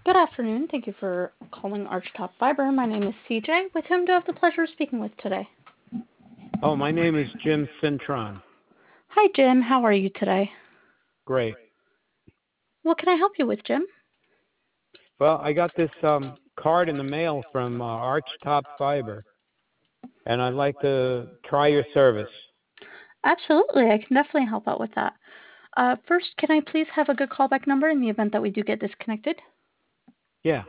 Good afternoon. Thank you for calling Archtop Fiber. My name is CJ. With whom do I have the pleasure of speaking with today? Oh, my name is Jim Cintron. Hi, Jim. How are you today? Great. What can I help you with, Jim? Well, I got this card in the mail from Archtop Fiber, and I'd like to try your service. Absolutely. I can definitely help out with that. First, can I please have a good callback number in the event that we do get disconnected? Yeah,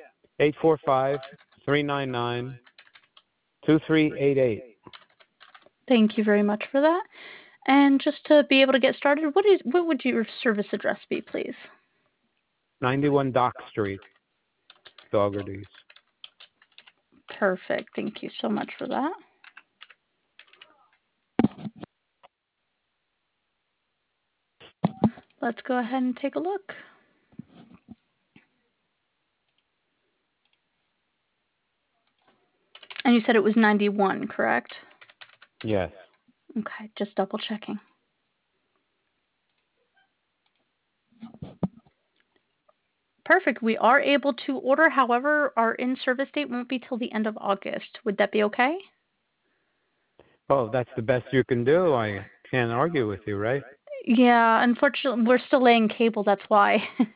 845-399-2388. Thank you very much for that. And just to be able to get started, what would your service address be, please? 91 Dock Street, Saugerties. Perfect. Thank you so much for that. Let's go ahead and take a look. And you said it was 91, correct? Yes. Okay, just double checking. Perfect. We are able to order. However, our in-service date won't be till the end of August. Would that be okay? Oh, that's the best you can do. I can't argue with you, right? Yeah, unfortunately, we're still laying cable. That's why.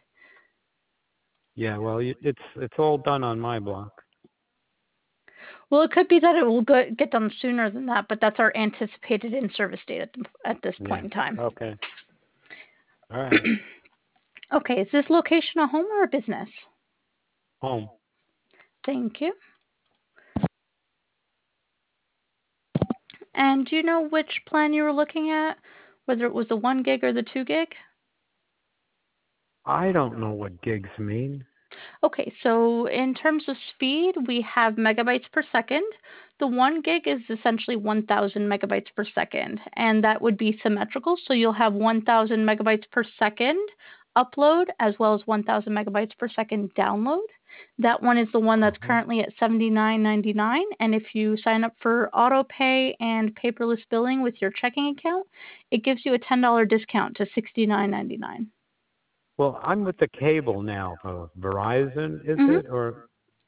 Yeah, well, it's all done on my block. Well, it could be that it will get done sooner than that, but that's our anticipated in-service date at this point Yeah. in time. Okay. All right. Okay, is this location a home or a business? Home. Thank you. And do you know which plan you were looking at? Whether it was the 1 gig or the 2 gig? I don't know what gigs mean. Okay, so in terms of speed, we have megabytes per second. The 1 gig is essentially 1,000 megabytes per second, and that would be symmetrical. So you'll have 1,000 megabytes per second upload as well as 1,000 megabytes per second download. That one is the one that's currently at $79.99, and if you sign up for auto pay and paperless billing with your checking account, it gives you a $10 discount to $69.99. Well, I'm with the cable now. Verizon, is Mm-hmm. it? Or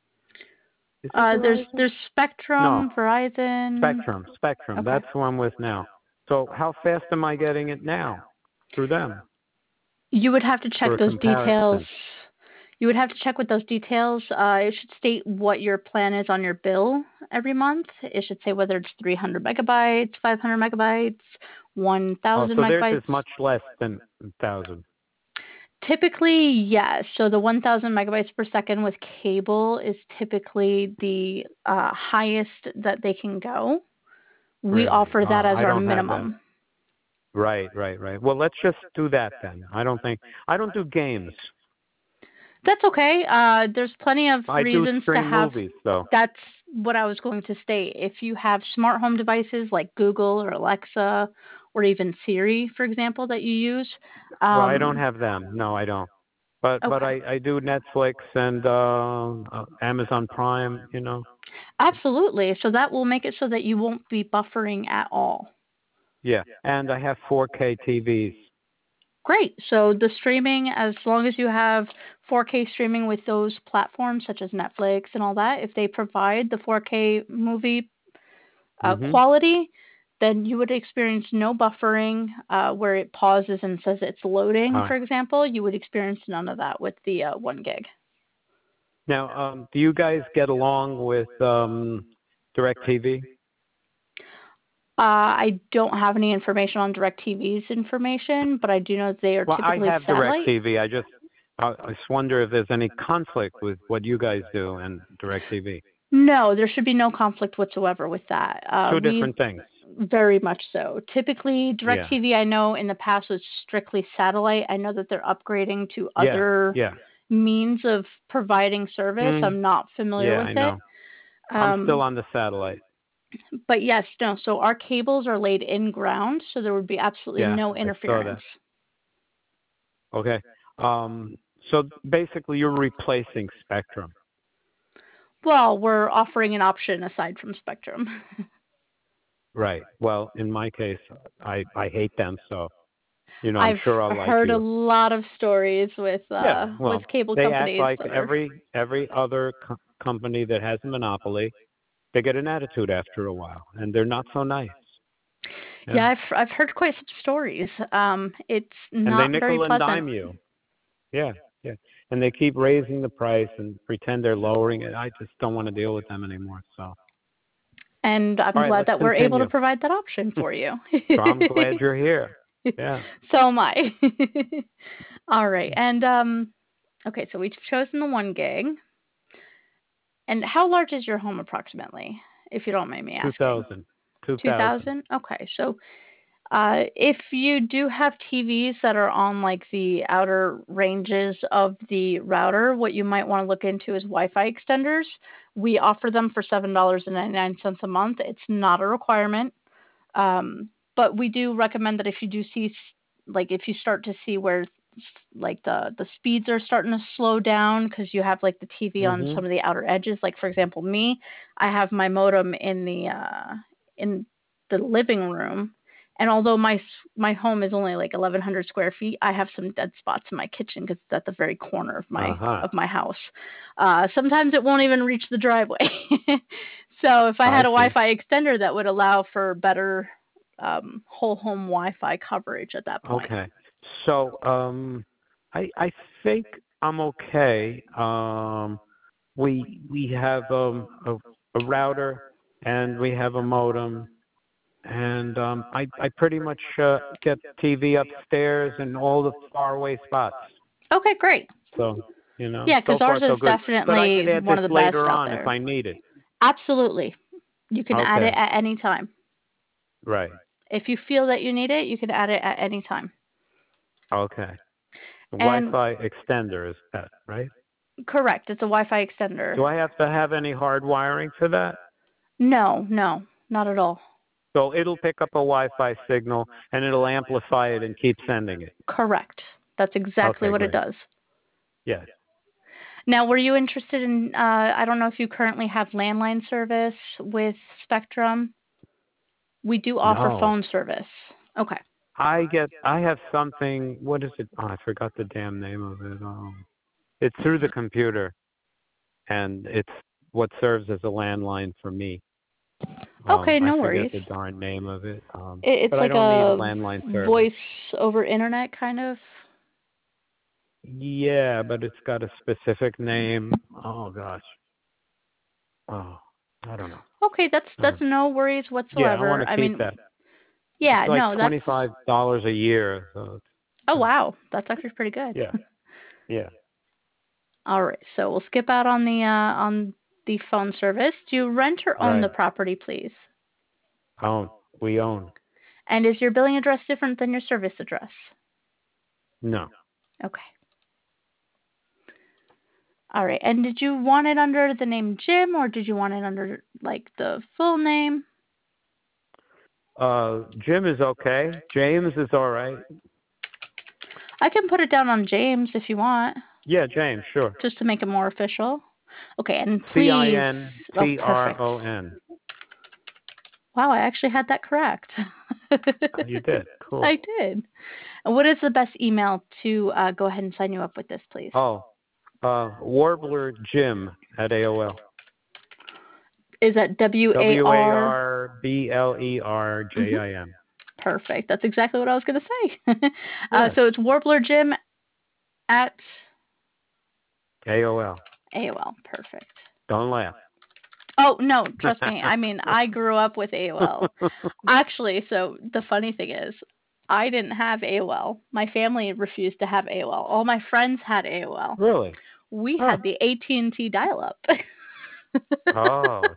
is it There's Verizon? Spectrum, No, Verizon. Spectrum. Okay. That's who I'm with now. So how fast am I getting it now through them You would have to check for a those details. comparison? You would have to check with those details. It should state what your plan is on your bill every month. It should say whether it's 300 megabytes, 500 megabytes, Oh, 1,000 so theirs megabytes. is much less than 1,000. Typically, yes. So the 1,000 megabytes per second with cable is typically the highest that they can go. We Really? offer Oh, that as I our don't have that. minimum. Right. Well, let's just do that then. I don't do games. That's okay. There's plenty of I do reasons to stream have. movies, though. That's what I was going to state. If you have smart home devices like Google or Alexa or even Siri, for example, that you use. Well, I don't have them. No, I don't. But Okay. I do Netflix and Amazon Prime, you know. Absolutely. So that will make it so that you won't be buffering at all. Yeah, and I have 4K TVs. Great. So the streaming, as long as you have 4K streaming with those platforms such as Netflix and all that, if they provide the 4K movie Mhm. quality, then you would experience no buffering where it pauses and says it's loading, All for right. example. You would experience none of that with the 1 gig. Now, do you guys get along with DirecTV? I don't have any information on DirecTV's information, but I do know they are Well, I typically have satellite. DirecTV. I just wonder if there's any conflict with what you guys do and DirecTV. No, there should be no conflict whatsoever with that. Two We different things. very much so. Typically, Yeah. DirecTV, I know in the past was strictly satellite. I know that they're upgrading to Yeah. other Yeah. means of providing service. Mm, I'm not familiar yeah, with I it. know. I'm still Um, on the satellite. but yes, no. So our cables are laid in ground, so there would be absolutely Yeah, no I saw interference. that. Okay. Um, so basically, you're replacing Spectrum. Well, we're offering an option aside from Spectrum. Right. Well, in my case, I hate them, so. I'm I've sure I'll like heard a you. lot of stories Yeah, with well, cable they act companies like that are. every other company that has a monopoly. They get an attitude after a while, and they're not so nice. Yeah, Yeah, I've heard quite some stories. It's and they not very nickel and pleasant. dime you. Yeah, yeah, and they keep raising the price and pretend they're lowering it. I just don't want to deal with them anymore. So, all And I'm right, glad let's that we're able to continue. provide that option for you. So I'm glad you're here. Yeah. So am I. All right. And okay, so we've chosen the 1 gig. And how large is your home approximately, if you don't mind me asking? 2000. 2000. 2000? Okay. So if you do have TVs that are on like the outer ranges of the router, what you might want to look into is Wi-Fi extenders. We offer them for $7.99 a month. It's not a requirement, but we do recommend that if you do see, like, if you start to see where like the speeds are starting to slow down because you have like the TV on Mhm. some of the outer edges. Like for example, me, I have my modem in the living room, and although my home is only like 1,100 square feet, I have some dead spots in my kitchen because it's at the very corner Uh-huh. of my house. Sometimes it won't even reach the driveway. So if I I had a see. Wi-Fi extender that would allow for better whole home Wi-Fi coverage at that point. Okay. So, I think I'm okay. We have a router and we have a modem, and I pretty much get TV upstairs and all the faraway spots. Okay, great. So, Yeah, so because far ours so is good. But I definitely could add one this of the best later out on if there. I need it. Absolutely. You can add it Okay. at any time. Right. If you feel that you need it, you can add it at any time. Okay. And Wi-Fi extender is that, right? correct, it's a Wi-Fi extender. Do I have to have any hard wiring for that? No, no, not at all. So it'll pick up a Wi-Fi signal and it'll amplify it and keep sending it. Correct. That's exactly Okay, what it great. does. Yeah. Now, were you interested in, I don't know if you currently have landline service with Spectrum. We do offer No. phone service. Okay. I have something, what is it? Oh, I forgot the damn name of it. It's through the computer and it's what serves as a landline for me. Okay, I no forget worries. the darn name of it. It's But I like don't need a a landline service. voice over internet kind of. Yeah, but it's got a specific name. Oh gosh. Oh, I don't know. Okay, I that's don't know. no worries Yeah, I want whatsoever. to I keep mean, that. It's yeah, like no, that's $25 a year. So oh it's, wow, that's actually pretty good. yeah, yeah. All right, so we'll skip out on the phone service. Do you rent or own the Right. property, please? Own. We own. And is your billing address different than your service address? No. Okay. All right. And did you want it under the name Jim or did you want it under like the full name? Jim is okay. James is all right. I can put it down on James if you want, Yeah, James, sure. just to make it more official. Okay, and please, oh, perfect. Cinpron. Wow, I actually had that correct. You did. Cool. I did. And what is the best email to go ahead and sign you up with this, please? Oh, Warbler Jim at AOL. Is that WAR? WARBLERJIM. Perfect. That's exactly what I was going to say. Yes. So it's Warbler Jim at AOL. AOL. Perfect. Don't laugh. Oh, no, trust me. I mean, I grew up with AOL. Actually, so the funny thing is, I didn't have AOL. My family refused to have AOL. All my friends had AOL. Really? We Huh. had the AT&T dial-up. Oh.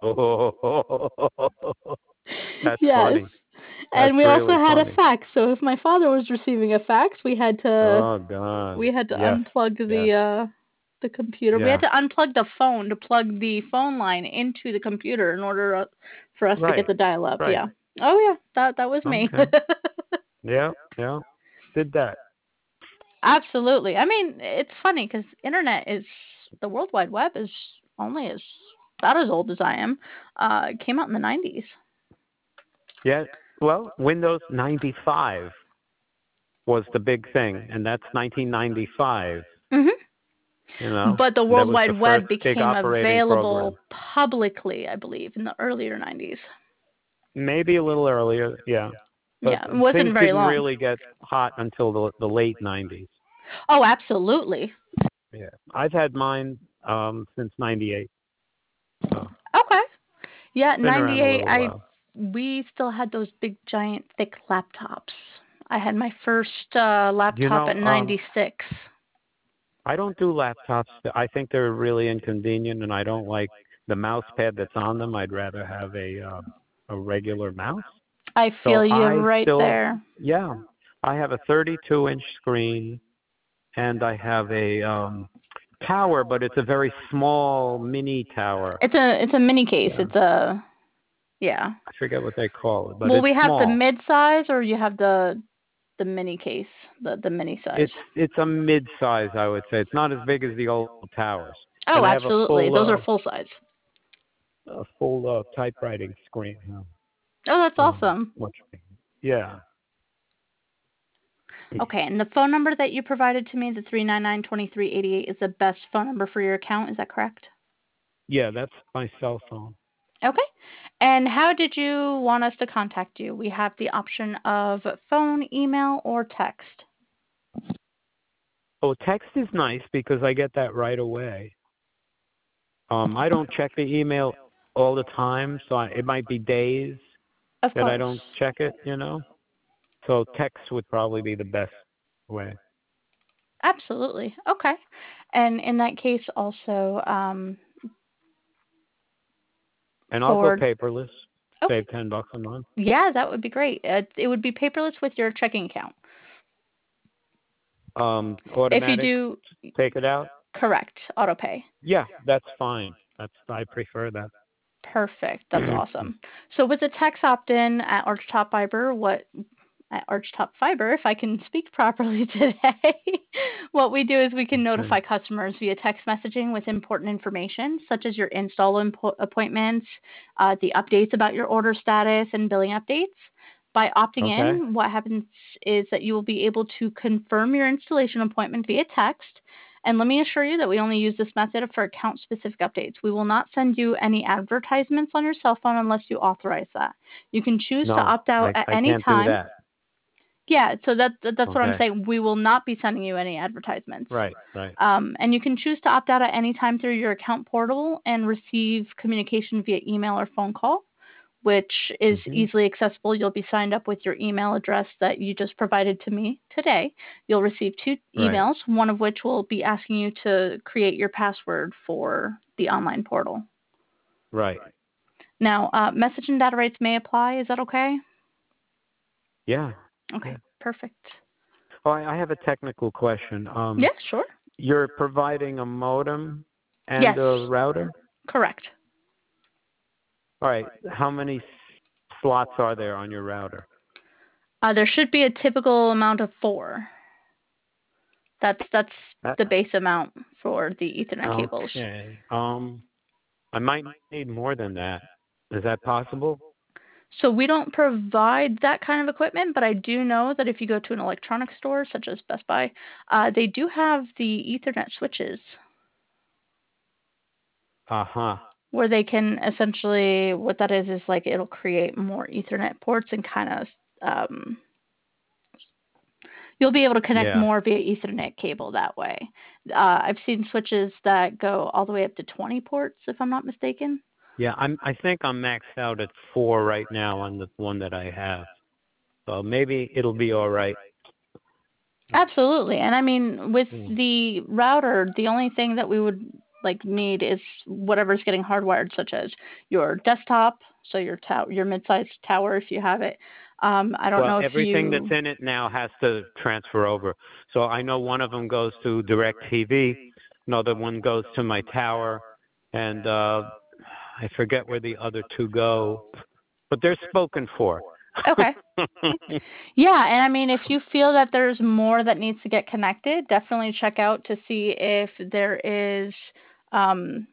That's Yes. funny. That's And we also really had a funny. fax. So if my father was receiving a fax, Oh God. we had to Yes. unplug Yes. the computer. We had Yeah. to unplug the phone to plug the phone line into the computer in order for us to get Right. the dial-up. Right. Yeah. Oh yeah, that was me. Okay. Yeah. Yeah. Did that. Absolutely. I mean, it's funny because internet is the World Wide Web is only as about as old as I am. It came out in the 90s. Yeah. Well, Windows 95. was the big thing, and that's 1995. Hmm. You know, But the that World was the Wide first Web big became operating program. available publicly, I believe, in the earlier 90s. Maybe a little earlier, yeah. But Yeah, it wasn't things very didn't long. really get hot until the late 90s. Oh, absolutely. Yeah, I've had mine since '98, so Okay. Yeah, been around a 98, little while. we still had those big giant thick laptops. I had my first You laptop know, at 96. I don't do laptops. I think they're really inconvenient, and I don't like the mouse pad that's on them. I'd rather have a regular mouse. I So feel you I right still, there. yeah, I have a 32-inch screen, and I have a tower, but it's a very small mini tower. It's a mini case. Yeah, It's a yeah. I forget what they call it, but Well, it's we have the small. mid size, or you have the mini case, the mini size. It's a mid-size, I would say. It's not as big as the old towers, Oh, and I have absolutely. Those are full size. a full typewriting screen. Oh, that's awesome. Much bigger. Yeah, Okay, and the phone number that you provided to me, the 399-2388, is the best phone number for your account. Is that correct? yeah, that's my cell phone. Okay. And how did you want us to contact you? We have the option of phone, email, or text. Oh, text is nice because I get that right away. I don't check the email all the time, so it might be days Of that I course. don't check it, So text would probably be the best way. Absolutely. Okay. And in that case, also, And I'll go for, paperless, okay. save $10 a month. Yeah, that would be great. It would be paperless with your checking account. If you Automatic, do, take it out. correct, auto pay. Yeah, that's fine. I prefer that. Perfect. That's awesome. So with the text opt-in at Archtop Fiber, at Archtop Fiber, if I can speak properly today, what we do is we can Okay. notify customers via text messaging with important information, such as your install appointments, the updates about your order status, and billing updates. By opting Okay. in, what happens is that you will be able to confirm your installation appointment via text. And let me assure you that we only use this method for account specific updates. We will not send you any advertisements on your cell phone unless you authorize that. You can choose to No, opt out at I any can't do time. that. Yeah, so that's what I'm Okay. saying. We will not be sending you any advertisements. Right, right. And you can choose to opt out at any time through your account portal and receive communication via email or phone call, which is Hmm. easily accessible. You'll be signed up with your email address that you just provided to me today. You'll receive two Right, emails, one of which will be asking you to create your password for the online portal. right. Now, message and data rates may apply. Is that okay? Yeah, Okay, yeah. perfect. Oh, I have a technical question. Yeah, sure. You're providing a modem and Yes, a router? correct. All right. How many slots are there on your router? There should be a typical amount of 4. That's Uh, the base amount for the Ethernet cables. Okay. I might need more than that. Is that possible? So we don't provide that kind of equipment, but I do know that if you go to an electronics store such as Best Buy, they do have the Ethernet switches Uh-huh. where they can essentially, what that is like it'll create more Ethernet ports and kind of you'll be able to connect Yeah. more via Ethernet cable that way. I've seen switches that go all the way up to 20 ports, if I'm not mistaken. Yeah, I think I'm maxed out at 4 right now on the one that I have. So maybe it'll be all right. Absolutely. And I mean, with Hmm. the router, the only thing that we would like need is whatever's getting hardwired, such as your desktop, so your mid-sized tower if you have it. I don't Well, know if everything that's you. in it now has to transfer over. So I know one of them goes to DirecTV, another one goes to my tower, and I forget where the other two go, but they're spoken for. Okay. Yeah, and I mean, if you feel that there's more that needs to get connected, definitely check out to see if there is um,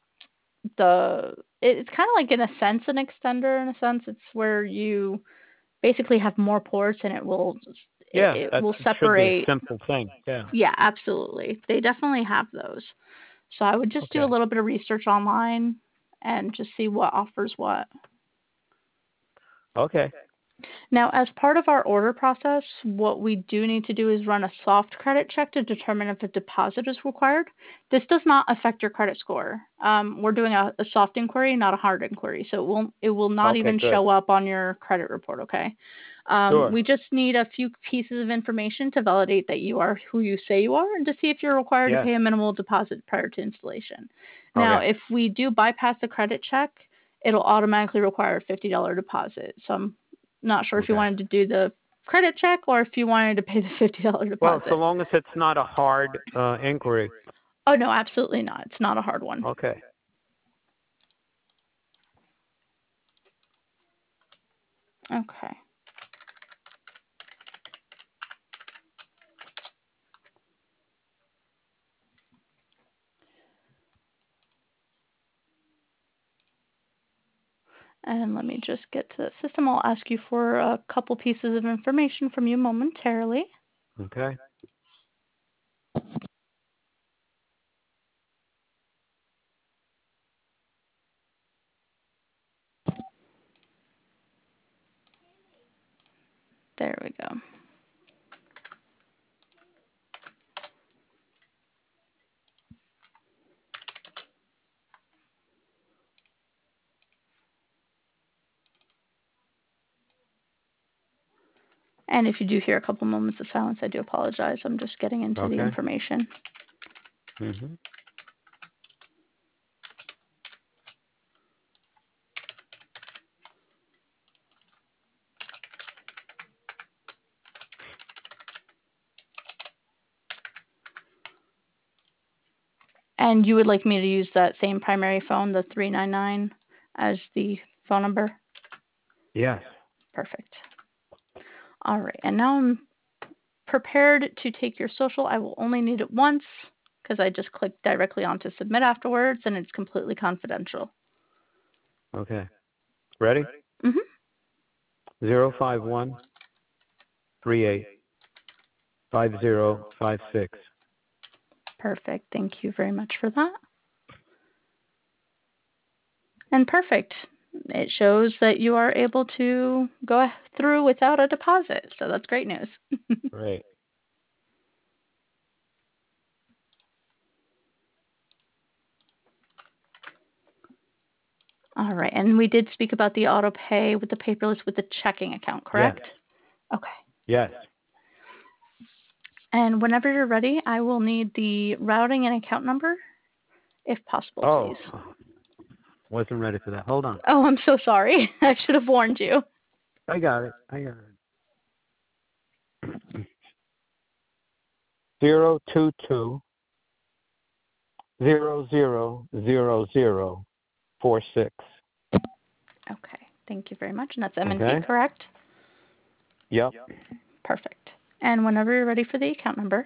it's kind of like in a sense an extender in a sense. It's where you basically have more ports and Yeah, it that will should be a separate. simple thing. Yeah. Yeah, absolutely. They definitely have those. So I would just do a Okay. little bit of research online and just see what offers what. Okay. Now, as part of our order process, what we do need to do is run a soft credit check to determine if a deposit is required. This does not affect your credit score. We're doing a soft inquiry, not a hard inquiry, so it will not Okay, even good. show up on your credit report. Okay. Sure. We just need a few pieces of information to validate that you are who you say you are, and to see if you're required to Yes. pay a minimal deposit prior to installation. Now, Okay. if we do bypass the credit check, it'll automatically require a $50 deposit. So I'm not sure if you Okay. wanted to do the credit check or if you wanted to pay the $50 Well, so deposit. long as it's not a hard inquiry. Oh, no, absolutely not. It's not a hard one. Okay. Okay. And let me just get to the system. I'll ask you for a couple pieces of information from you momentarily. Okay. There we go. And if you do hear a couple moments of silence, I do apologize. I'm just getting into the Okay. information. Mhm. And you would like me to use that same primary phone, the 399, as the phone number? Yes. Perfect. All right. And now I'm prepared to take your social. I will only need it once because I just clicked directly onto submit afterwards, and it's completely confidential. Okay. Ready? Mhm. 051385056. Perfect. Thank you very much for that. And perfect. It shows that you are able to go through without a deposit. So that's great news. Great. All right. And we did speak about the auto pay with the paperless with the checking account, Yes. correct? Okay. Yes. And whenever you're ready, I will need the routing and account number, if possible, Oh, please. wasn't ready for that. Hold on. Oh, I'm so sorry. I should have warned you. I got it. 022 000046. Okay. Thank you very much. And that's M&T, Okay. correct? Yep. Perfect. And whenever you're ready for the account number.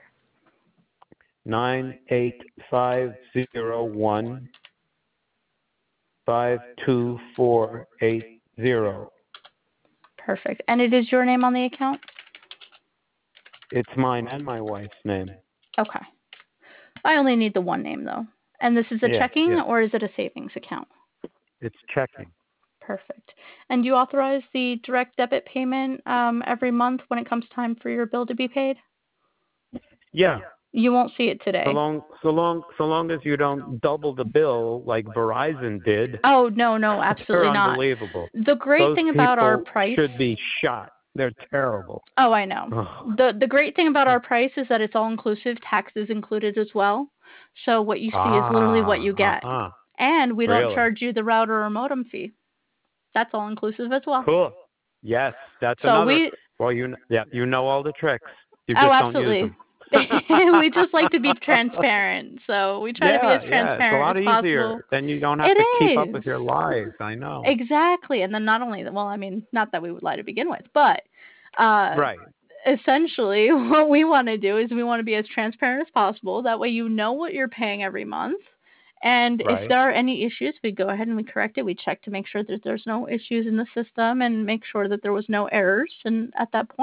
98501 52480. Perfect. And it is your name on the account? It's mine and my wife's name. Okay. I only need the one name, though. And this is a Yeah, checking yeah. or is it a savings account? It's checking. Perfect. And do you authorize the direct debit payment every month when it comes time for your bill to be paid? Yeah. You won't see it So today. long as you don't double the bill like Verizon did. Oh, no, They're absolutely not. unbelievable. The great Those thing about our people price. should be shot. They're terrible. Oh, I know. Ugh. The great thing about our price is that it's all inclusive, taxes included as well. So what you see is literally what you get. Uh-huh. And we don't Really? charge you the router or modem fee. That's all inclusive as well. Cool. Yes, that's So another. we Well, you know all the tricks. You Oh, just don't use absolutely. them. We just like to be transparent. So we try to be as Yeah. It's a transparent lot as possible. easier. Then you don't have It to keep up is. with your lives. I know. Exactly. And then not only that, well, I mean, not that we would lie to begin with, but uh Right. essentially what we want to do is we want to be as transparent as possible. That way you know what you're paying every month. And if Right. there are any issues, we go ahead and we correct it. We check to make sure that there's no issues in the system and make sure that there was no errors. And at that point,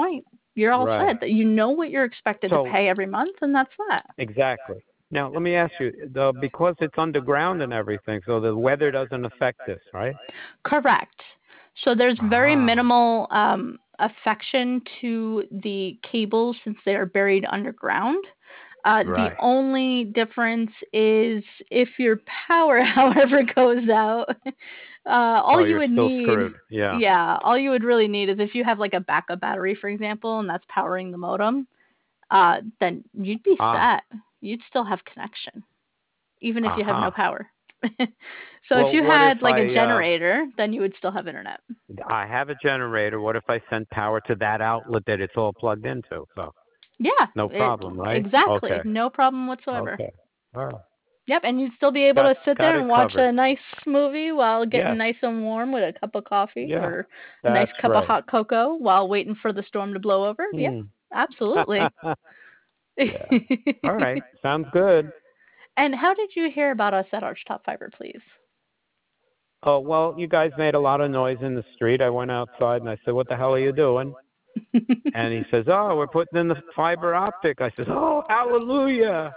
You're all Right. set. That you know what you're expected to So pay every month, and that's that. exactly. Now let me ask you, because it's underground and everything, so the weather doesn't affect this, right? Correct. So there's very Ah, minimal affection to the cables since they are buried underground. The right. only difference is if your power, however, goes out, all Oh, you you're would still need, screwed. Yeah. yeah, all you would really need is if you have like a backup battery, for example, and that's powering the modem, then you'd be Ah, set. You'd still have connection, even if you have no aha. power. So if Well, you what if had like a generator, then you would still have internet. I have a generator? What if I send power to that outlet that it's all plugged into? So Yeah, no problem, right? exactly. Okay. No problem whatsoever. Okay. All right. Yep, and you'd still be able Got to sit got there it and watch covered. a nice movie while getting Yes. nice and warm with a cup of coffee Yeah. or a nice That's cup of right. hot cocoa while waiting for the storm to blow over. Yeah, Hmm. absolutely. Yeah. All right. Sounds good. And how did you hear about us at Archtop Fiber, please? Oh, well, you guys made a lot of noise in the street. I went outside and I said, "What the hell are you doing?" And he says, "Oh, we're putting in the fiber optic." I says, "Oh, hallelujah."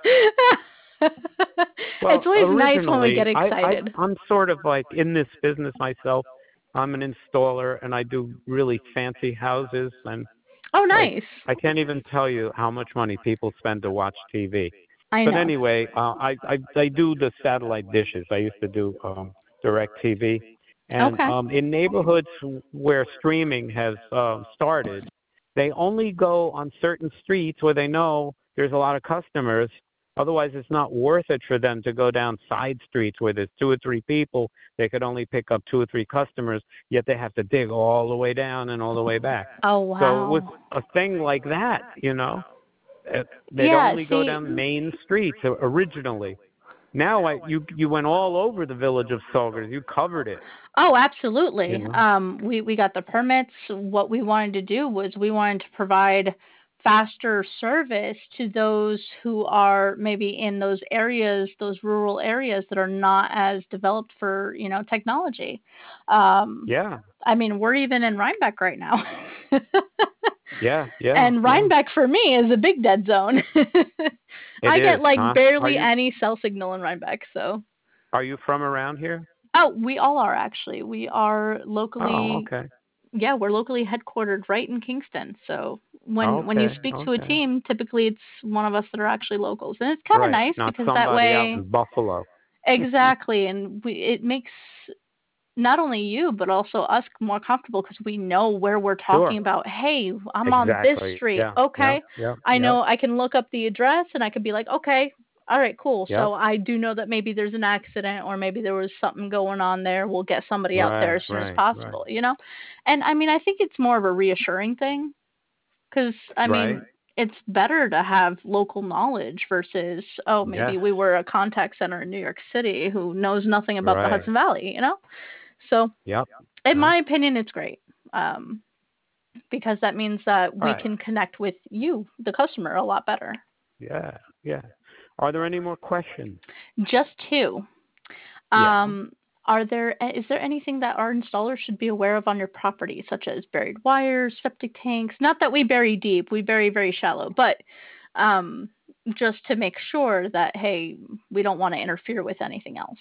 It's Well, always nice when we get originally, excited. I'm sort of like in this business myself. I'm an installer and I do really fancy houses and Oh, like nice. I can't even tell you how much money people spend to watch TV. I But know. anyway, I do the satellite dishes. I used to do direct TV, and Okay. in neighborhoods where streaming has started, they only go on certain streets where they know there's a lot of customers. Otherwise, it's not worth it for them to go down side streets where there's two or three people. They could only pick up two or three customers, yet they have to dig all the way down and all the way back. Oh, So it was wow. a thing like that. They'd Yeah, only go see, down main streets originally. Now you went all over the village of Saugus. You covered it. oh, You absolutely. know. We got the permits. What we wanted to do was we wanted to provide faster service to those who are maybe in those areas, those rural areas that are not as developed for, technology. Um, Yeah. I mean, we're even in Rhinebeck right now. Yeah. Yeah. And Yeah. Rhinebeck for me is a big dead zone. It I get is, like huh? barely any cell signal in Rhinebeck, so. Are you from around here? Oh, we all are actually. We are Oh, locally, okay. yeah, we're locally headquartered right in Kingston. So when you Okay. speak to a Okay. team, typically it's one of us that are actually locals, and it's kind of Right. nice Not because that somebody out way, in Buffalo. exactly, and it makes not only you but also us more comfortable because we know where we're talking Sure. about. Hey, I'm on this Exactly. street. Yeah. Yeah. Okay, Yeah. I Yeah. know I can look up the address and I could be like, okay, all right, cool. Yep. So I do know that maybe there's an accident or maybe there was something going on there. We'll get somebody out there Right. as soon as Right. Right. possible. And I mean, I think it's more of a reassuring thing because I Right. mean, it's better to have local knowledge versus, oh, maybe Yes. we were a contact center in New York City who knows nothing about the Right. Hudson Valley. So Yep. in Yep. my opinion, it's great, um, because that means that All we right. can connect with you, the customer, a lot better. Yeah. Yeah. Are there any more questions? Just two. Yeah. Um, is there anything that our installer should be aware of on your property, such as buried wires, septic tanks? Not that we bury deep, we bury very shallow, but um, just to make sure that, hey, we don't want to interfere with anything else.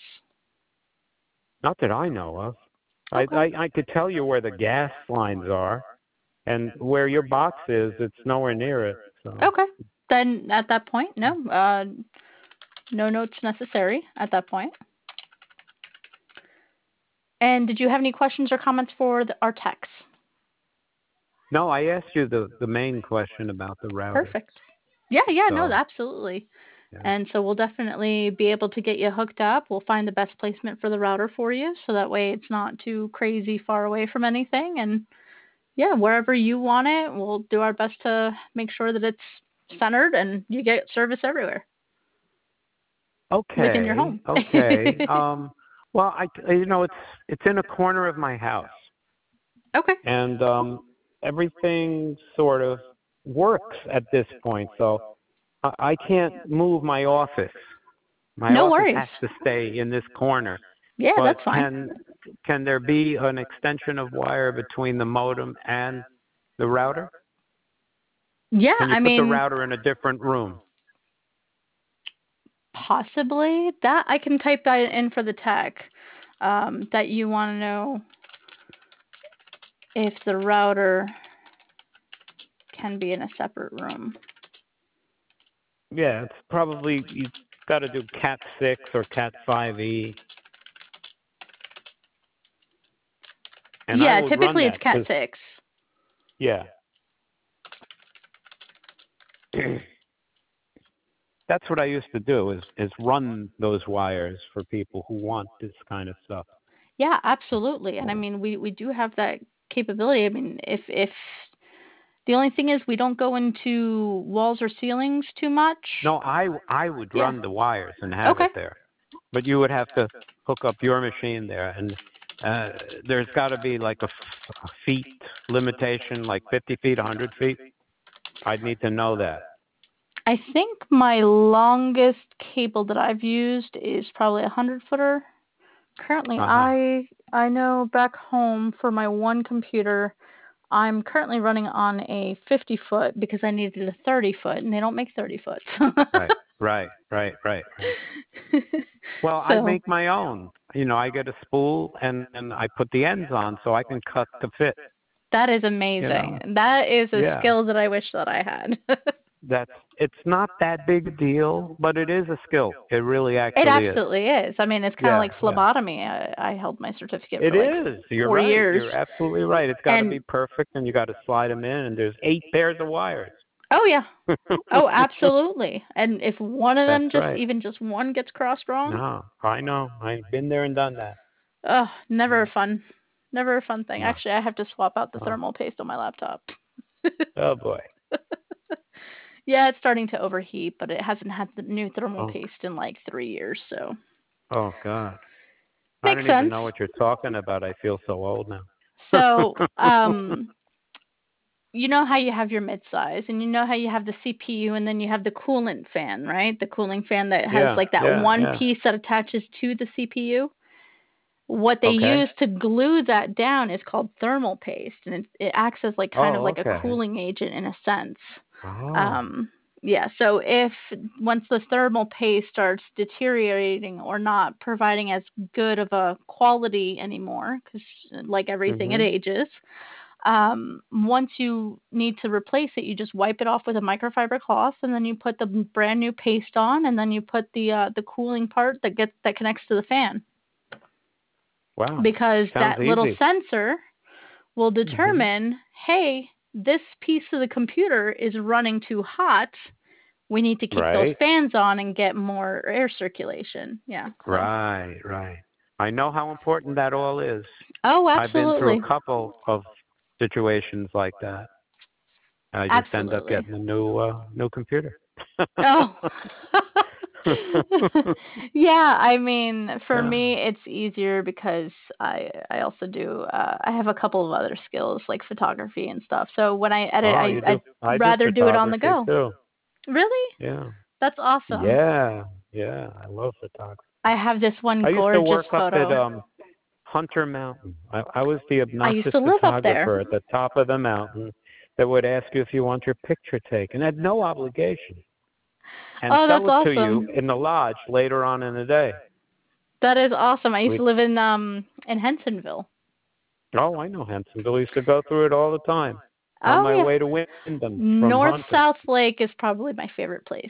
Not that I know of. Okay. I could tell you where the gas lines are, and where your box is, it's nowhere near it. So Okay. Then at that point, no, no notes necessary at that point. And did you have any questions or comments for our techs? no, I asked you the main question about the router. Perfect. Yeah, no, So absolutely. yeah. And so we'll definitely be able to get you hooked up. We'll find the best placement for the router for you so that way it's not too crazy far away from anything. And yeah, wherever you want it, we'll do our best to make sure that it's centered and you get service everywhere within your Okay. home. Okay. Well, it's in a corner of my house, Okay. and everything sort of works at this point. So I can't move my office. My No office worries. has to stay in this corner. Yeah, But that's fine. can there be an extension of wire between the modem and the router? Yeah, Can you I put the mean, router in a different room? possibly that I can type that in for the tech, that you want to know if the router can be in a separate room. Yeah, it's probably you got to do Cat 6 or Cat 5e, and I Yeah, would run typically it's that Cat because 6. yeah, that's what I used to do is run those wires for people who want this kind of stuff. Yeah, absolutely. And I mean, we do have that capability. I mean, if the only thing is we don't go into walls or ceilings too much. No, I would Yeah. run the wires and have Okay. it there, but you would have to hook up your machine there, and there's got to be like a feet limitation, like 50 feet, 100 feet. I'd need to know that. I think my longest cable that I've used is probably a 100-footer. Currently, Uh-huh. I know back home for my one computer, I'm currently running on a 50-foot because I needed a 30-foot, and they don't make 30-foot. Right, right. Well, I So make my own. You know, I get a spool and I put the ends on so I can cut to fit. that is You amazing. know, That is a yeah. skill that I wish that I had. It's not that big a deal, but it is a skill. It really It actually is. absolutely is. I mean, it's kind of Yeah, like yeah. phlebotomy. I held my certificate It for like is. You're 4 years. right. You're absolutely right. It's got to And be perfect, and you got to slide them in, and there's 8 pairs of wires. oh yeah. Oh, absolutely. And if one of That's them right. even just one gets crossed wrong, No, I know. I've been there and done that. oh, never Yeah. a fun, never a fun thing. No. Actually, I have to swap out the Oh, thermal paste on my laptop. oh boy. Yeah, it's starting to overheat, but it hasn't had the new thermal Oh, paste in like 3 years, so oh God. I makes don't even sense. know what you're talking about. I feel so old now. So, you know how you have your mid-size, and you know how you have the CPU, and then you have the coolant fan, right? The cooling fan that has Yeah, like that yeah, one yeah. piece that attaches to the CPU. What they Okay. use to glue that down is called thermal paste, and it acts as like kind of Oh, like a okay. cooling agent in a sense. Oh. Um, yeah, so if once the thermal paste starts deteriorating or not providing as good of a quality anymore, because like everything, it Mhm. ages. Once you need to replace it, you just wipe it off with a microfiber cloth, and then you put the brand new paste on, and then you put the cooling part that connects to the fan, Wow. because Sounds that little easy. sensor will Mhm. determine, hey, this piece of the computer is running too hot. We need to keep those Right. fans on and get more air circulation. Yeah. So. Right, right. I know how important that all is. Oh, I've been through absolutely. a couple of situations like that. I just end up Absolutely. getting a new computer. Oh. Yeah, I mean, for Yeah. me it's easier because I also do I have a couple of other skills like photography and stuff. So when I edit, Oh, you do. I'd I do rather do it on the photography go. too. Really? Yeah. That's awesome. Yeah. Yeah. I love photography. I have this one I used to gorgeous work up at photo. Hunter Mountain. I was the I used obnoxious to live up there. photographer at the top of the mountain that would ask you if you want your picture taken. Had no obligation. And Oh, that's sell it to you awesome. in the lodge later on in the day. That is awesome. I used We to live in Hensonville. Oh, I know Hensonville. I used to go through it all the time on Oh my yeah. way to Wyndham from North Hunter. South Lake is probably my favorite place.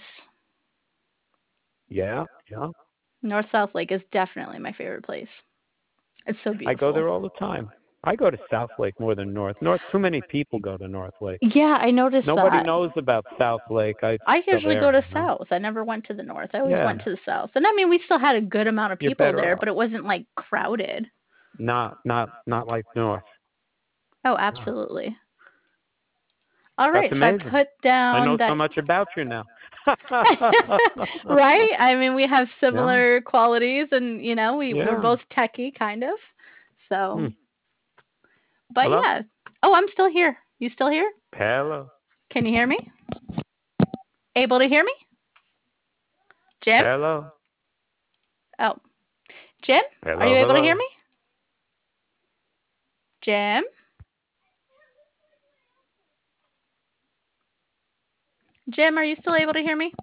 Yeah, yeah. North South Lake is definitely my favorite place. It's so I go beautiful. there all the time. I go to South Lake more than North. North, too many people go to North Lake. Yeah, I noticed Nobody that. knows about South Lake. I I go usually go there, to you know. South. I never went to the North. I always Yeah, went to the South. And I mean, we still had a good amount of you're people better there, off. but it wasn't like crowded. Not like North. Oh, No. absolutely. All That's right, so I amazing. put I down know so that. much about you now. Right? I mean, we have Yeah, similar qualities, and we're yeah. both techie, kind of. So, Hmm. but Hello? yeah. Oh, I'm still here. You still here? Hello. Can you hear me? Able to hear me? Jim? Hello. Oh, Jim? Are Hello, you able to hear hello. me? Jim? Jim, are you still able to hear me?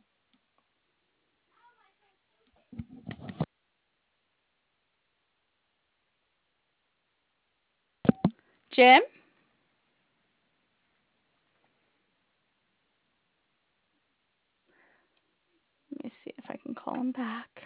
Jim? Let me see if I can call him back.